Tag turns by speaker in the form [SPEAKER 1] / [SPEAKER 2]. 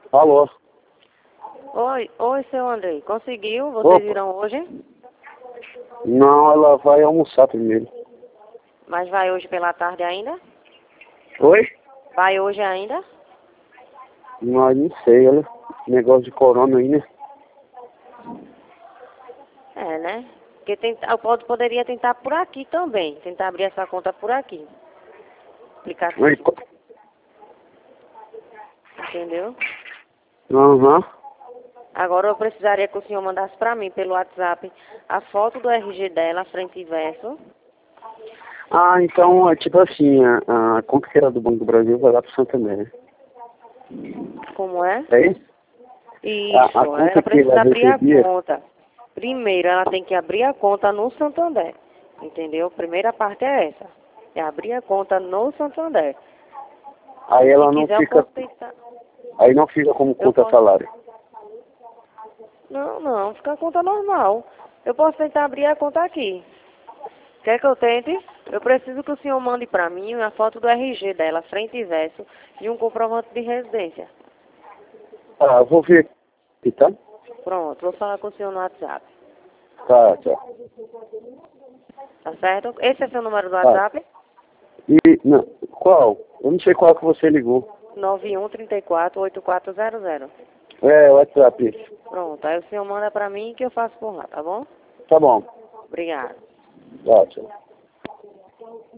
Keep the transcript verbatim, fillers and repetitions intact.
[SPEAKER 1] Alô?
[SPEAKER 2] Oi, oi, seu Andrei. Conseguiu? Vocês
[SPEAKER 1] Opa.
[SPEAKER 2] viram hoje?
[SPEAKER 1] Não, ela vai almoçar primeiro.
[SPEAKER 2] Mas vai hoje pela tarde ainda?
[SPEAKER 1] Oi?
[SPEAKER 2] Vai hoje ainda?
[SPEAKER 1] Não, não sei, olha. Negócio de corona aí, né?
[SPEAKER 2] É, né? Porque tenta, eu pod- poderia tentar por aqui também. Tentar abrir essa conta por aqui. Aplicativo.
[SPEAKER 1] Oi, co-
[SPEAKER 2] Entendeu?
[SPEAKER 1] Aham.
[SPEAKER 2] Agora eu precisaria que o senhor mandasse pra mim pelo WhatsApp a foto do R G dela, frente e verso.
[SPEAKER 1] Ah, então, é tipo assim, a, a conta que era do Banco do Brasil vai lá pro Santander.
[SPEAKER 2] Como é?
[SPEAKER 1] É isso?
[SPEAKER 2] Isso.
[SPEAKER 1] A, a conta
[SPEAKER 2] Ela
[SPEAKER 1] que ela
[SPEAKER 2] precisa abrir a
[SPEAKER 1] recebia...
[SPEAKER 2] conta. Primeiro, ela tem que abrir a conta no Santander. Entendeu? A primeira parte é essa. É abrir a conta no Santander.
[SPEAKER 1] Aí
[SPEAKER 2] Se
[SPEAKER 1] ela não
[SPEAKER 2] quiser, eu
[SPEAKER 1] fica...
[SPEAKER 2] posso tentar.
[SPEAKER 1] Aí não fica como
[SPEAKER 2] Eu
[SPEAKER 1] conta
[SPEAKER 2] posso...
[SPEAKER 1] salário.
[SPEAKER 2] Não, não, fica a conta normal. Eu posso tentar abrir a conta aqui. Quer que eu tente? Eu preciso que o senhor mande pra mim a foto do R G dela, frente e verso, e um comprovante de residência.
[SPEAKER 1] Ah, eu vou ver aqui, tá?
[SPEAKER 2] Pronto, vou falar com o senhor no WhatsApp.
[SPEAKER 1] Tá, tchau.
[SPEAKER 2] Tá certo? Esse é seu número do
[SPEAKER 1] Tá.
[SPEAKER 2] WhatsApp?
[SPEAKER 1] E, não, qual? Eu não sei qual que você ligou.
[SPEAKER 2] nove um três quatro oito quatro zero zero.
[SPEAKER 1] É, o WhatsApp, isso.
[SPEAKER 2] Pronto, aí o senhor manda pra mim que eu faço por lá, tá bom?
[SPEAKER 1] Tá bom.
[SPEAKER 2] Obrigado.
[SPEAKER 1] Tá, tchau.